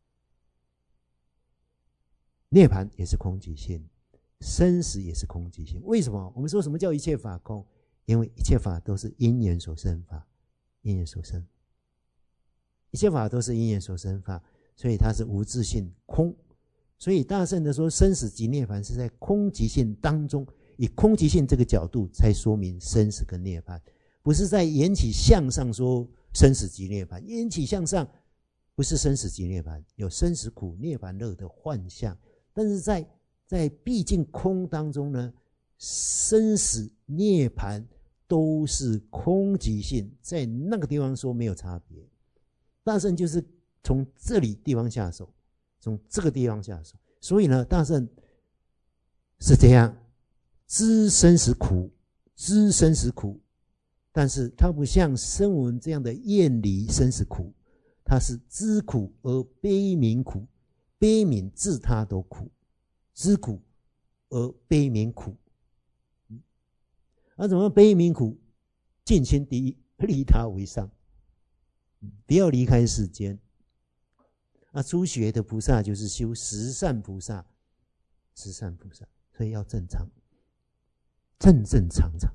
涅槃也是空寂性，生死也是空寂性。为什么？我们说什么叫一切法空？因为一切法都是因缘所生法，因缘所生，一切法都是因缘所生法，所以它是无自性空。所以大圣的说生死即涅槃，是在空寂性当中，以空寂性这个角度才说明生死跟涅槃，不是在缘起相上说生死即涅槃。缘起相上不是生死即涅槃，有生死苦涅槃乐的幻象，但是在在毕竟空当中呢，生死涅槃都是空寂性，在那个地方说没有差别。大圣就是从这里地方下手，从这个地方下手。所以呢，大圣是这样，知生死苦，知生死苦，但是他不像声闻这样的厌离生死苦，他是知苦而悲悯苦，悲悯自他都苦，知苦而悲悯苦。那、啊、怎么悲悯苦？尽心第一，利他为上，不要离开世间。那初学的菩萨就是修十善菩萨，十善菩萨，所以要正常，正正常常。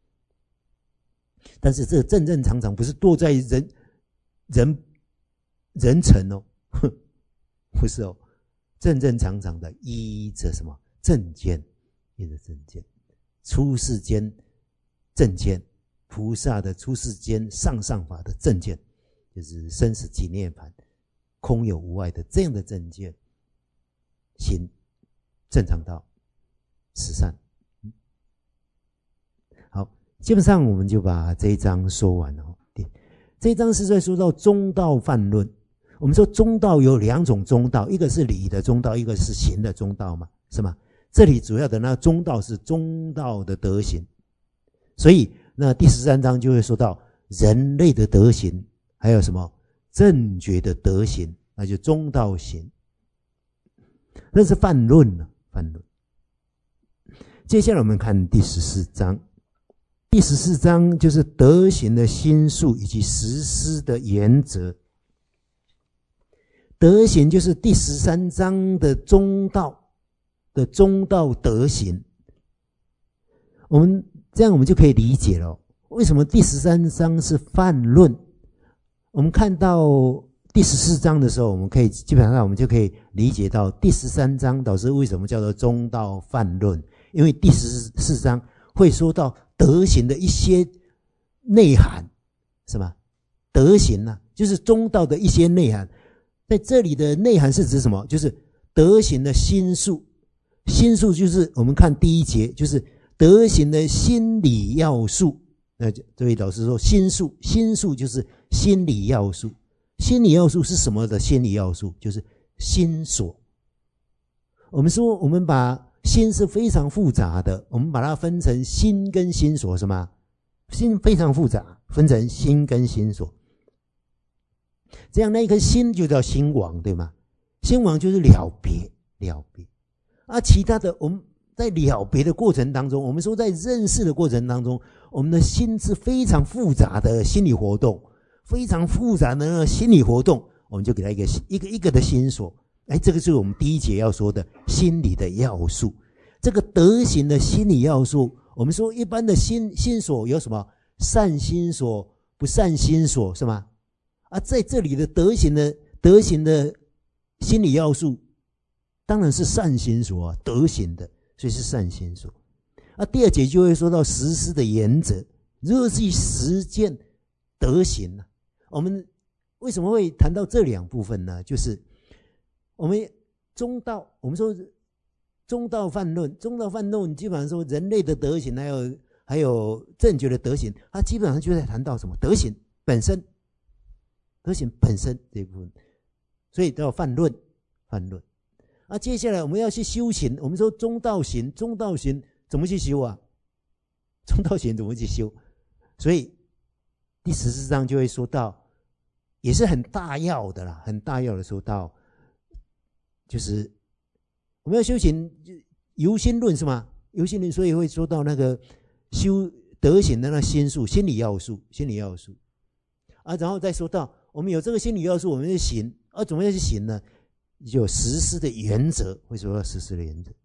但是这个正正常常不是堕在人人人尘哦，不是哦，正正常常的依着什么正见，依着正见，出世间正见，菩萨的出世间上上法的正见，就是生死即涅槃，空有无碍的这样的正见，行正常道，十善。好，基本上我们就把这一章说完了。这一章是在说到中道泛论。我们说中道有两种中道，一个是理的中道，一个是行的中道嘛，是吗？这里主要的那中道是中道的德行，所以那第十三章就会说到人类的德行，还有什么正觉的德行，那就中道行。那是泛论了，泛论。接下来我们看第十四章。第十四章就是德行的心术以及实施的原则。德行就是第十三章的中道的中道德行。我们这样我们就可以理解了，为什么第十三章是泛论。我们看到第十四章的时候，我们可以基本上我们就可以理解到第十三章导师为什么叫做中道泛论，因为第十四章会说到德行的一些内涵，是吧？德行啊，就是中道的一些内涵。在这里的内涵是指什么？就是德行的心术，心术就是我们看第一节，就是德行的心理要素。那这位导师说，心术，心术就是心理要素。心理要素是什么的心理要素？就是心所。我们说，我们把心是非常复杂的，我们把它分成心跟心所，是吗？心非常复杂，分成心跟心所。这样那一颗心就叫心王，对吗？心王就是了别，了别。啊，其他的我们在了别的过程当中，我们说在认识的过程当中，我们的心是非常复杂的心理活动。非常复杂的那个心理活动，我们就给它一个一个一个的心所。哎，这个就是我们第一节要说的心理的要素。这个德行的心理要素，我们说一般的心心所有什么？善心所、不善心所，是吗？啊，在这里的德行的德行的心理要素，当然是善心所啊，德行的，所以是善心所。啊，第二节就会说到实施的原则，如何去实践德行呢？我们为什么会谈到这两部分呢？就是我们中道，我们说中道泛论，中道泛论基本上说人类的德行，还有还有正觉的德行，它基本上就在谈到什么？德行本身，德行本身这一部分，所以叫泛论，泛论。啊，接下来我们要去修行，我们说中道行，中道行怎么去修啊？中道行怎么去修？所以第十四章就会说到，也是很大要的啦，很大要的说到，就是我们要修行由心论，是吗？由心论，所以会说到那个修德行的那心术、心理要素、心理要素啊，然后再说到我们有这个心理要素，我们就行，啊，怎么样去行呢？就有实施的原则，会说到实施的原则。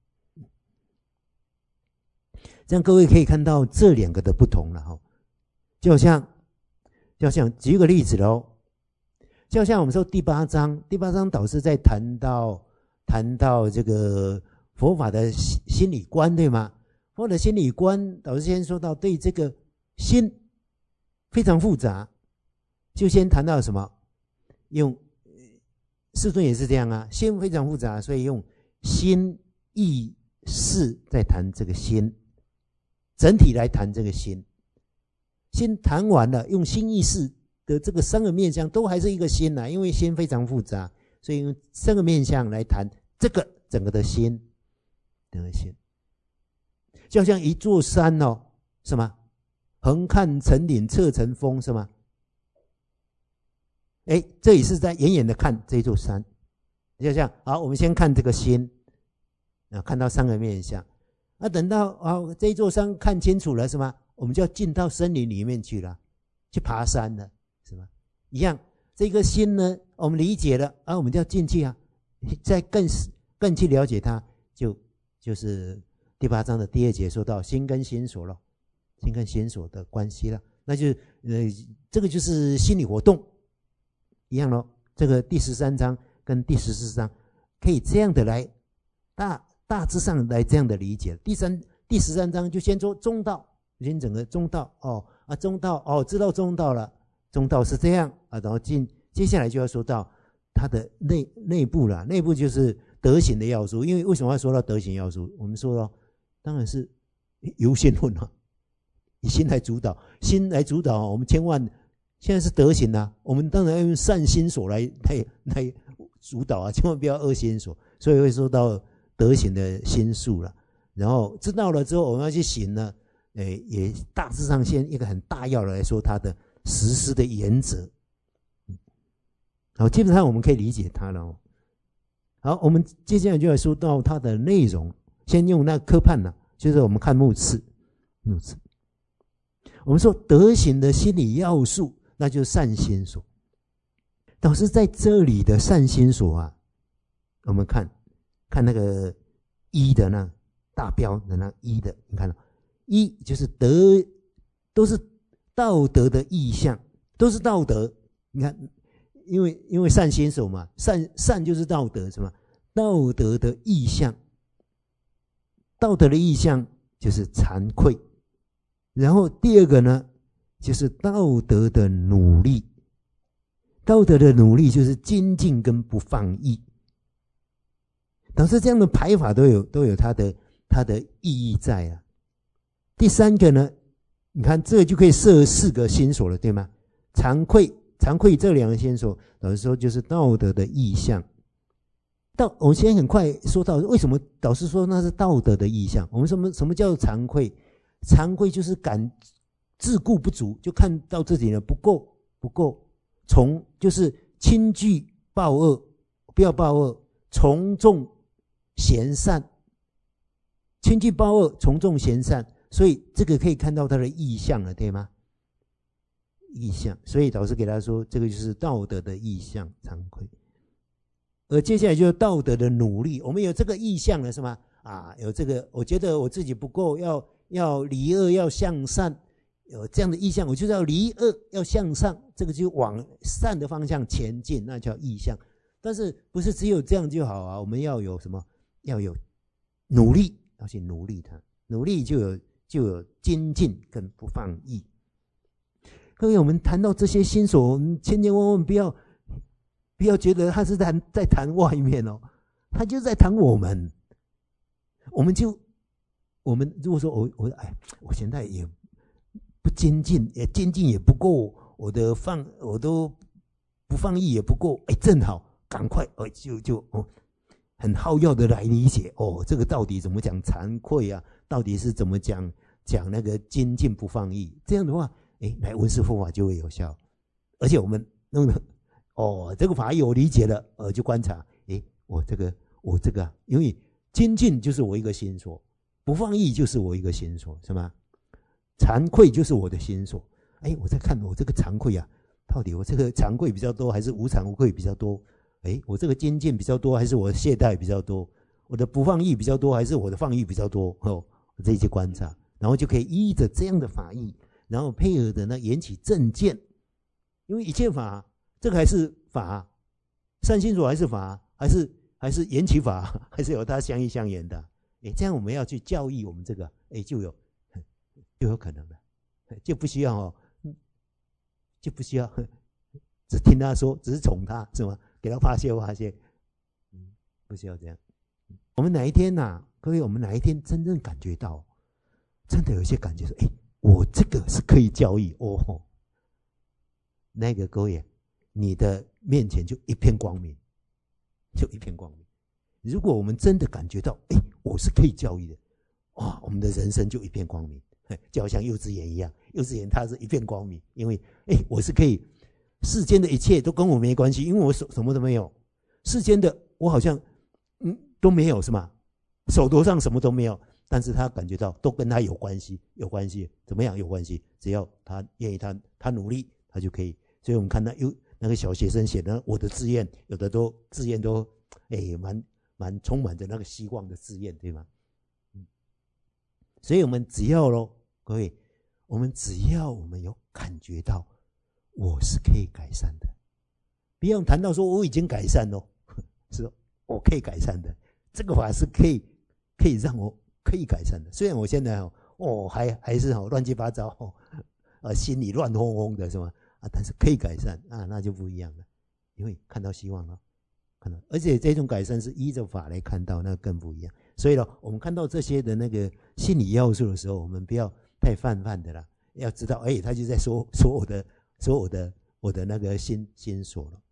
这样各位可以看到这两个的不同了哈，就好像。就好像举个例子喽，就好像我们说第八章，第八章导师在谈到谈到这个佛法的心理观，对吗？佛法的心理观，导师先说到对这个心非常复杂，就先谈到什么？用世尊也是这样啊，心非常复杂，所以用心意识在谈这个心，整体来谈这个心。先谈完了，用心意识的这个三个面向都还是一个心啊，因为心非常复杂，所以用三个面向来谈这个整个的心，整个心，就好像一座山哦，是吗？横看成岭侧成峰，是吗？哎，这里是在远远的看这座山，就像好，我们先看这个心，啊，看到三个面向，那、啊、等到啊这座山看清楚了，是吗？我们就要进到森林里面去了，去爬山了，是吧？一样，这个心呢，我们理解了，啊，我们就要进去啊，再更更去了解它，就就是第八章的第二节说到心跟心所了，心跟心所的关系了，那就呃，这个就是心理活动，一样咯。这个第十三章跟第十四章可以这样的来大大致上来这样的理解。第三第十三章就先说中道。先整个中道哦啊，中道哦，知道中道了，中道是这样啊，然后进接下来就要说到它的内内部了，内部就是德行的要素。因为为什么要说到德行要素？我们说到当然是由心论啊，以心来主导，心来主导，我们千万现在是德行啊，我们当然要用善心所来来来主导啊，千万不要恶心所，所以会说到德行的心术了。然后知道了之后，我们要去行呢。诶，也大致上先一个很大要的来说它的实施的原则，好，基本上我们可以理解它了哦。好，我们接下来就要说到它的内容，先用那个科判呢，就是我们看目次，目次，我们说德行的心理要素，那就是善心所。导师在这里的善心所啊，我们看看那个一的那大标的那一的，你看到。一就是德，都是道德的意象，都是道德。你看， 因为因为善心所嘛，善善就是道德，什么道德的意象，道德的意象就是惭愧。然后第二个呢，就是道德的努力，道德的努力就是精进跟不放逸。导致这样的排法都有都有它的它的意义在啊。第三个呢，你看这个就可以设四个心所了，对吗？惭愧，惭愧这两个心所，老实说就是道德的意象。到我们先很快说到为什么导师说那是道德的意象。我们什么什么叫惭愧？惭愧就是感自顾不足，就看到自己呢不够不够，从就是轻惧暴恶，不要暴恶，从众贤善，轻惧暴恶，从众贤善，所以这个可以看到他的意象了，对吗？意象，所以导师给他说，这个就是道德的意象，惭愧。而接下来就是道德的努力，我们有这个意象了，是吗？啊，有这个，我觉得我自己不够，要要离恶，要向善，有这样的意象，我就是要离恶，要向上，这个就往善的方向前进，那叫意象。但是不是只有这样就好啊？我们要有什么？要有努力，要去努力它，努力就有就有精进跟不放逸。各位，我们谈到这些心所，我们千千万万不要不要觉得他是在在谈外面哦，他就在谈我们。我们就我们如果说我我哎，我现在也不精进，也精进也不够，我的放我都不放逸也不够，哎，正好赶快哎就就哦。很好要的来理解哦，这个到底怎么讲惭愧啊？到底是怎么讲讲那个精进不放逸？这样的话，哎，来闻思佛法就会有效。而且我们弄的哦，这个法义我理解了，呃，就观察，哎，我这个我这个、啊，因为精进就是我一个心所，不放逸就是我一个心所，是吗？惭愧就是我的心所。哎，我在看我这个惭愧啊，到底我这个惭愧比较多，还是无惭无愧比较多？哎，我这个精进比较多，还是我的懈怠比较多？我的不放逸比较多，还是我的放逸比较多？哦，这些观察，然后就可以依着这样的法义，然后配合的呢缘起正见，因为一切法，这个还是法，善心所还是法，还是还是缘起法，还是有它相依相缘的。哎，这样我们要去教育我们这个，哎，就有就有可能了，就不需要哦，就不需要只听他说，只是宠他，是吗？给他发泄发泄，嗯，不需要这样。我们哪一天呐、啊，各位，我们哪一天真正感觉到，真的有些感觉说，哎，我这个是可以教育哦，那个各位，你的面前就一片光明，就一片光明。如果我们真的感觉到，哎，我是可以教育的，哇，我们的人生就一片光明，就好像幼稚园一样，幼稚园它是一片光明，因为，哎，我是可以。世间的一切都跟我没关系，因为我手什么都没有。世间的我好像嗯都没有，是吗？手头上什么都没有，但是他感觉到都跟他有关系，有关系，怎么样有关系？只要他愿意他，他他努力，他就可以。所以我们看到有那个小学生写的我的志愿，有的都志愿都哎蛮蛮充满着那个希望的志愿，对吗？嗯，所以我们只要咯，各位，我们只要我们有感觉到。我是可以改善的，不用谈到说我已经改善了，是我可以改善的。这个法是可以可以让我可以改善的。虽然我现在哦，哦还还是哦乱七八糟哦，呃心里乱哄哄的是吗？啊，但是可以改善啊，那就不一样了，因为看到希望了，看到，而且这种改善是依着法来看到，那更不一样。所以呢，我们看到这些的那个心理要素的时候，我们不要太泛泛的啦，要知道，哎，他就在说说我的。说我的我的那个心心所了，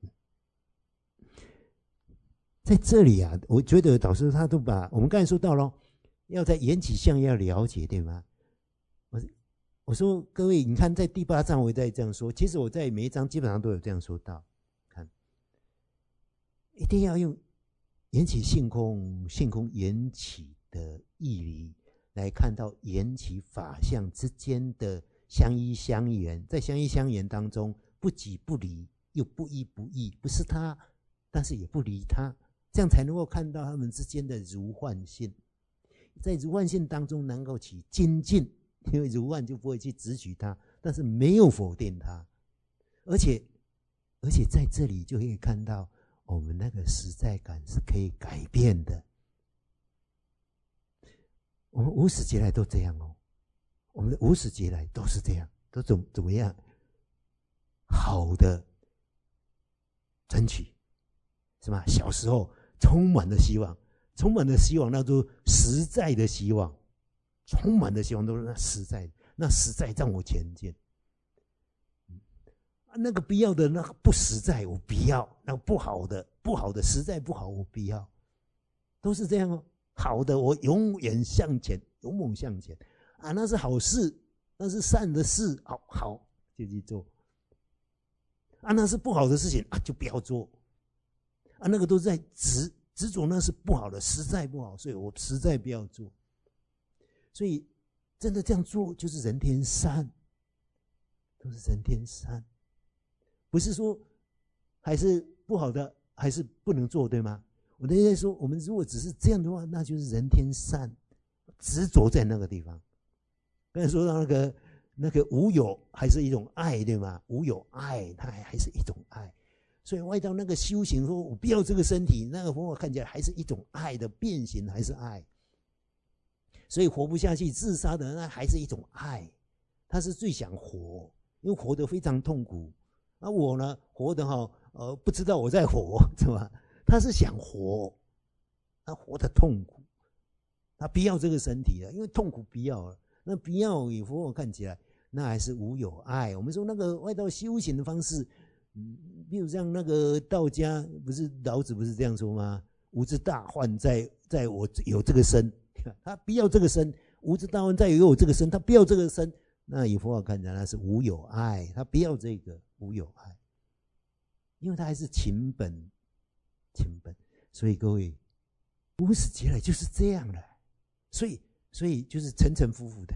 在这里啊，我觉得导师他都把我们刚才说到了，要在缘起相要了解，对吗？我我说各位，你看在第八章我也在这样说，其实我在每一章基本上都有这样说到，看，一定要用缘起性空，性空缘起的义理来看到缘起法相之间的。相依相缘，在相依相缘当中，不即不离，又不依不异，不是他，但是也不离他，这样才能够看到他们之间的如幻性。在如幻性当中，能够起精进，因为如幻就不会去执取他，但是没有否定他，而且而且在这里就可以看到，我们那个实在感是可以改变的。我们无始劫来都这样哦，我们的无始劫来都是这样，都怎怎么样？好的争取，是吧？小时候充满了希望，充满了希望，那都实在的希望，充满了希望都是那实在的，那实在让我前进。那个不要的，那个不实在，我不要；那个不好的，不好的，实在不好，我不要。都是这样哦。好的，我永远向前，勇猛向前啊！那是好事，那是善的事，好好就去做。啊，那是不好的事情啊，就不要做。啊，那个都是在执执着，那是不好的，实在不好，所以我实在不要做。所以真的这样做，就是人天善，都是人天善。不是说还是不好的，还是不能做，对吗？我的意思说，我们如果只是这样的话，那就是人天善，执着在那个地方。刚才说到那个那个无有，还是一种爱，对吗？无有爱，它还还是一种爱。所以外道那个修行说，我不要这个身体，那个佛法看起来还是一种爱的变形，还是爱。所以活不下去自杀的那还是一种爱，他是最想活，因为活得非常痛苦。那我呢，活得哈呃不知道我在活，是吧？他是想活，他活得痛苦，他不要这个身体了，因为痛苦不要了。那不要以佛法看起来，那还是无有爱。我们说那个外道修行的方式，嗯，比如像那个道家，不是老子不是这样说吗？无之大患在在我有这个身，他不要这个身；无之大患在有我这个身，他不要这个身。那以佛法看起来，那是无有爱，他不要这个无有爱，因为他还是情本。情本，所以各位，无始劫来就是这样的，所以所以就是沉沉浮浮的，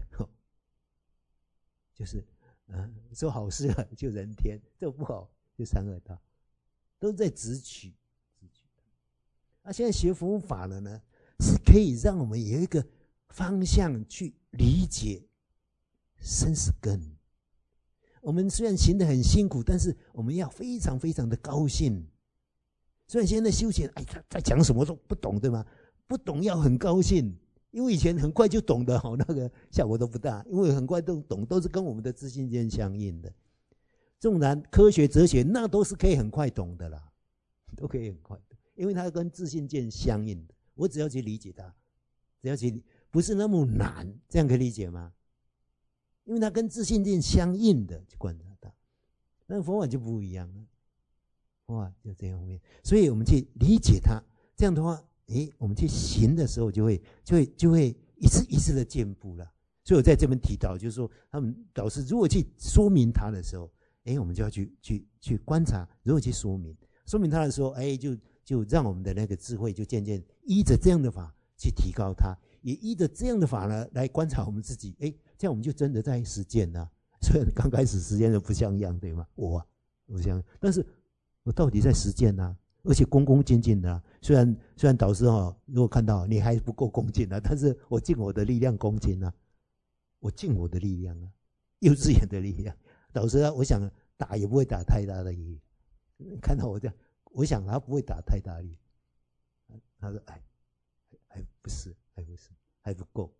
就是啊，做好事了就人天，做不好就三恶道，都在执取执取。啊，现在学佛法了呢，是可以让我们有一个方向去理解生死根。我们虽然行得很辛苦，但是我们要非常非常的高兴。虽然现在修行，哎，他在讲什么都不懂，对吗？不懂要很高兴，因为以前很快就懂得，好，那个效果都不大，因为很快都懂，都是跟我们的自信见相应的。纵然科学、哲学，那都是可以很快懂的啦，都可以很快懂，因为它跟自信见相应的。我只要去理解它，只要去，不是那么难，这样可以理解吗？因为它跟自信见相应的，去观察它。那佛法就不一样了。哇，就这方面，所以我们去理解它，这样的话，诶，我们去行的时候就会就会就会一次一次的进步了。所以我在这边提到，就是说，他们导师如果去说明它的时候，诶，我们就要去去去观察，如何去说明，说明它的时候，诶，就就让我们的那个智慧就渐渐依着这样的法去提高它，也依着这样的法呢来观察我们自己，诶，这样我们就真的在实践了。虽然刚开始实践的不像样，对吗？我啊，不像，但是。我到底在实践啊，而且恭恭敬敬的、啊。虽然虽然导师哈、哦，如果看到你还不够恭敬啊，但是我尽我的力量恭敬啊，我尽我的力量啊，幼稚园的力量。导师啊，我想打也不会打太大的力，看到我这样，我想他不会打太大力。他说：“哎，还不是，还不是，还不够。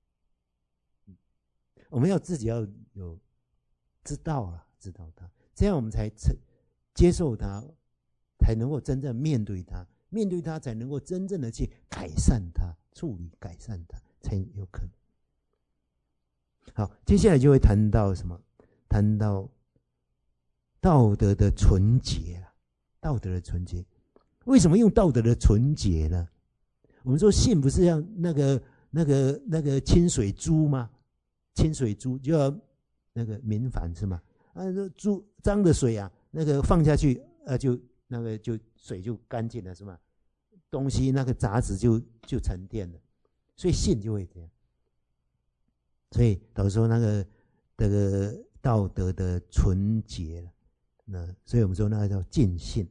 我们要自己要有知道啊，知道他，这样我们才成。”接受它，才能够真正面对它，面对它才能够真正的去改善它、处理、改善它，才有可能。好，接下来就会谈到什么？谈到道德的纯洁了。道德的纯洁，为什么用道德的纯洁呢？我们说信不是像那个、那个、那个清水珠吗？清水珠就要那个明矾是吗？啊，珠脏的水啊。那个放下去，呃，就那个就水就干净了，是吗？东西那个杂质就就沉淀了，所以信就会这样。所以导师说那个这个道德的纯洁了，那所以我们说那个叫尽信。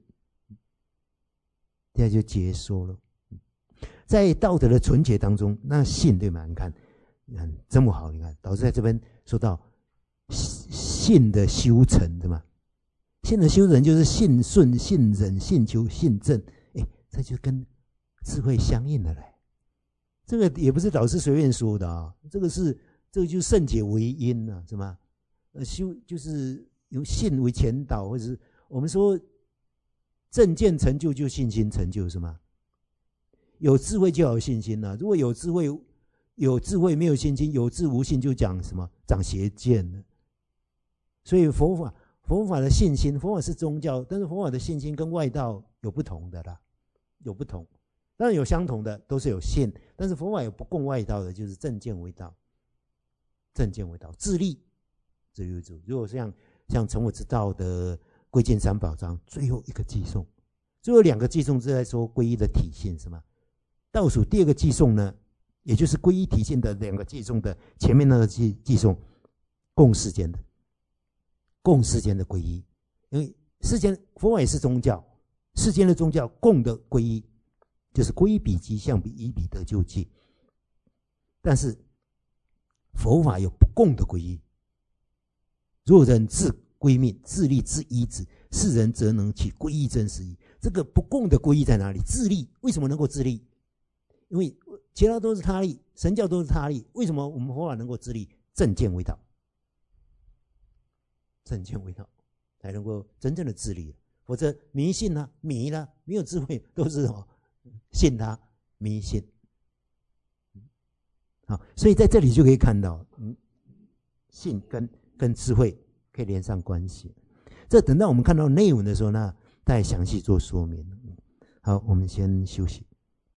现在就结说了，在道德的纯洁当中，那信对吗？你看，你看这么好，你看导师在这边说到信的修成，对吗？ 信的修人就是信顺、信忍、信求、信正，哎，这就跟智慧相应的嘞。这个也不是老师随便说的啊，这个是这个就是圣解为因啊，是吗？呃，修就是由信为前导，或者是我们说正见成就就信心成就，是吗？有智慧就要有信心了、啊。如果有智慧，有智慧没有信心，有智无信就讲什么长邪见了。所以佛法佛法的信心，佛法是宗教，但是佛法的信心跟外道有不同的啦，有不同。当然有相同的，都是有信，但是佛法有不共外道的，就是正见为道，正见为道，自立自立为主。如果像像成我之道的归尽三宝章最后一个偈颂，最后两个偈颂是在说皈依的体现，是吗？倒数第二个偈颂呢，也就是皈依体现的两个偈颂的前面那个偈偈颂，共世间的，共世间的皈依，因为世间佛法也是宗教，世间的宗教共的皈依，就是皈依彼即相彼，依彼得救济。但是佛法有不共的皈依，若人自归命，自立自依之，是人则能起皈依真实义。这个不共的皈依在哪里？自立。为什么能够自立？因为其他都是他立，神教都是他立，为什么我们佛法能够自立？正见为道，正见为道才能够真正的自立，否则迷信啊、迷啦、啊，没有智慧，都是什么信他迷信。好，所以在这里就可以看到，嗯，信跟跟智慧可以连上关系。这等到我们看到内文的时候呢，再详细做说明。好，我们先休息。